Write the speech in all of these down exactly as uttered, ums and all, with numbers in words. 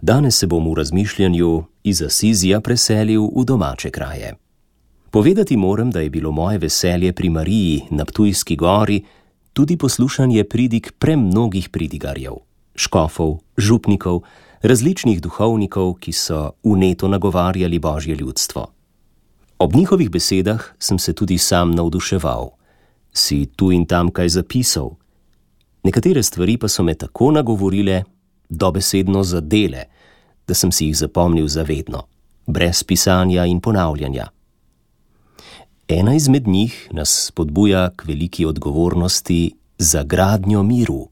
Danes se bom v razmišljanju iz Asizija preselil v domače kraje. Povedati moram, da je bilo moje veselje pri Mariji na Ptujski gori tudi poslušanje pridig premnogih pridigarjev, škofov, župnikov, različnih duhovnikov, ki so vneto nagovarjali Božje ljudstvo. Ob njihovih besedah sem se tudi sam navduševal, si tu in tam kaj zapisal. Nekatere stvari pa so me tako nagovorile, dobesedno zadele, da sem si jih zapomnil zavedno, brez pisanja in ponavljanja. Ena izmed njih nas spodbuja k veliki odgovornosti za gradnjo miru.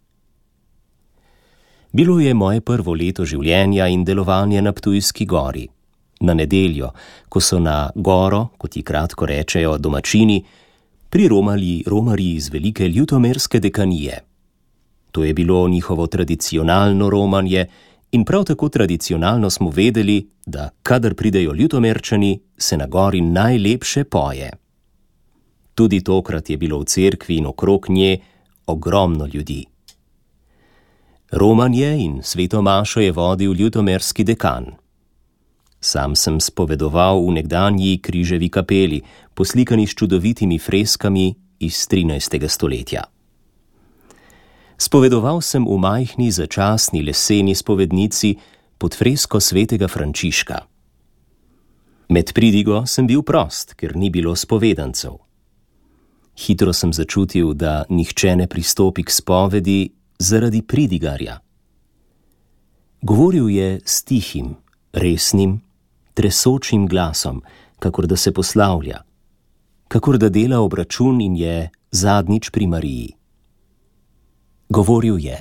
Bilo je moje prvo leto življenja in delovanja na Ptujski gori. Na nedeljo, ko so na goro, kot ji kratko rečejo domačini, priromali romarji iz velike ljutomerske dekanije. To je bilo njihovo tradicionalno romanje in prav tako tradicionalno smo vedeli, da kadar pridejo ljutomerčani, se na gori najlepše poje. Tudi tokrat je bilo v cerkvi in okrog nje ogromno ljudi. Romanje in sveto mašo je vodil ljutomerski dekan. Sam sem spovedoval v nekdanji križevi kapeli, poslikani s čudovitimi freskami iz trinajstega stoletja. Spovedoval sem v majhni začasni leseni spovednici pod fresko svetega Frančiška. Med pridigo sem bil prost, ker ni bilo spovedancev. Hitro sem začutil, da nihče ne pristopi k spovedi zaradi pridigarja. Govoril je s tihim, resnim, tresočim glasom, kakor da se poslavlja, kakor da dela obračun in je zadnjič pri Mariji. Govoril je.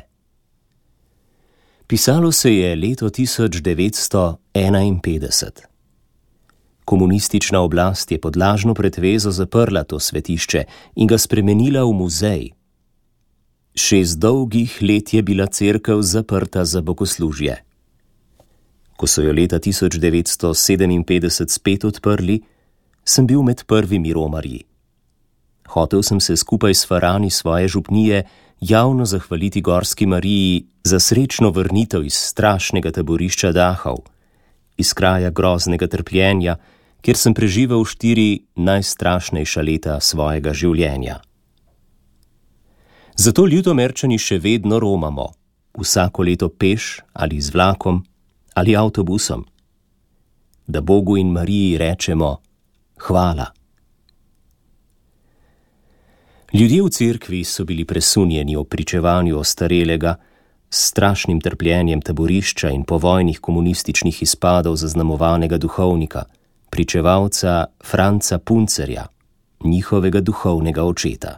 Pisalo se je leto tisoč devetsto enainpetdeset. Komunistična oblast je pod lažno pretvezo zaprla to svetišče in ga spremenila v muzej. Šest dolgih let je bila cerkev zaprta za bogoslužje. Ko so jo leta tisoč devetsto sedeminpetdeset spet odprli, sem bil med prvimi romarji. Hotel sem se skupaj s farani svoje župnije javno zahvaliti Gorski Mariji za srečno vrnitev iz strašnega taborišča Dachau, iz kraja groznega trpljenja, kjer sem preživel štiri najstrašnejša leta svojega življenja. Zato ljutomerčani še vedno romamo, vsako leto peš ali z vlakom ali avtobusom, da Bogu in Mariji rečemo hvala. Ljudje v cerkvi so bili presunjeni o pričevanju ostarelega, s strašnim trpljenjem taborišča in povojnih komunističnih izpadov zaznamovanega duhovnika, pričevalca Franca Puncerja, njihovega duhovnega očeta.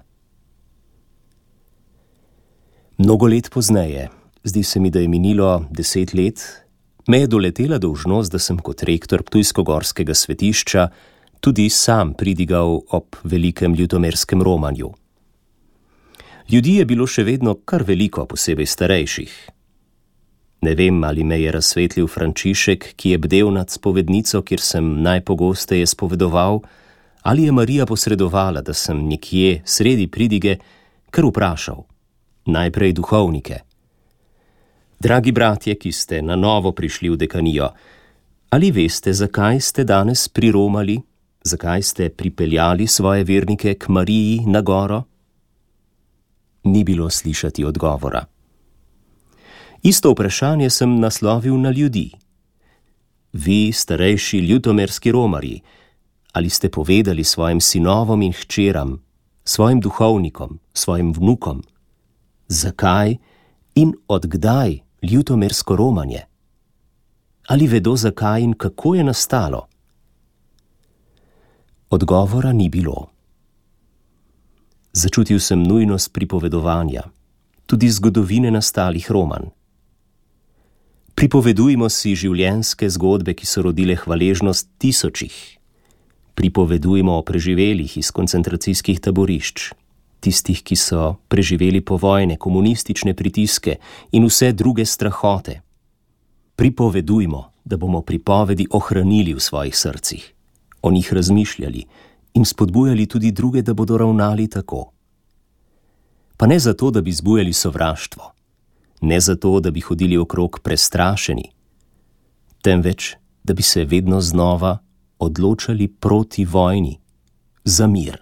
Mnogo let pozneje, zdi se mi, da je minilo deset let, me je doletela dolžnost, da sem kot rektor ptujskogorskega svetišča tudi sam pridigal ob velikem ljutomerskem romanju. Ljudi je bilo še vedno kar veliko, posebej starejših. Ne vem, ali me je razsvetlil Frančišek, ki je bdel nad spovednico, kjer sem najpogosteje spovedoval, ali je Marija posredovala, da sem nekje sredi pridige kar vprašal, najprej duhovnike. Dragi bratje, ki ste na novo prišli v dekanijo, ali veste, zakaj ste danes priromali, zakaj ste pripeljali svoje vernike k Mariji na goro? Ni bilo slišati odgovora. Isto vprašanje sem naslovil na ljudi. Vi, starejši ljutomerski romarji, ali ste povedali svojim sinovom in hčeram, svojim duhovnikom, svojim vnukom, zakaj in od kdaj ljutomersko romanje? Ali vedo, zakaj in kako je nastalo? Odgovora ni bilo. Začutil sem nujnost pripovedovanja, tudi zgodovine nastalih romanj. Pripovedujmo si življenjske zgodbe, ki so rodile hvaležnost tisočih. Pripovedujmo o preživelih iz koncentracijskih taborišč, tistih, ki so preživeli povojne, komunistične pritiske in vse druge strahote. Pripovedujmo, da bomo pripovedi ohranili v svojih srcih, o njih razmišljali in spodbujali tudi druge, da bodo ravnali tako. Pa ne zato, da bi zbujali sovraštvo, ne zato, da bi hodili okrog prestrašeni, temveč da bi se vedno znova odločali proti vojni, za mir.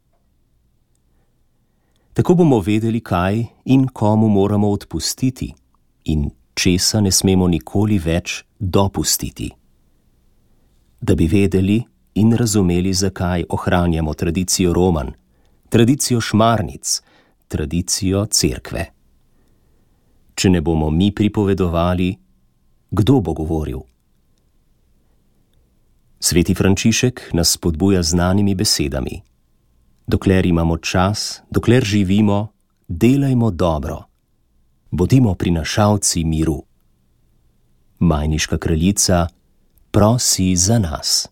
Tako bomo vedeli, kaj in komu moramo odpustiti in česa ne smemo nikoli več dopustiti. Da bi vedeli in razumeli, zakaj ohranjamo tradicijo Roman, tradicijo šmarnic, tradicijo cerkve. Če ne bomo mi pripovedovali, kdo bo govoril? Sveti Frančišek nas spodbuja z znanimi besedami. Dokler imamo čas, dokler živimo, delajmo dobro. Bodimo prinašalci miru. Majniška kraljica prosi za nas.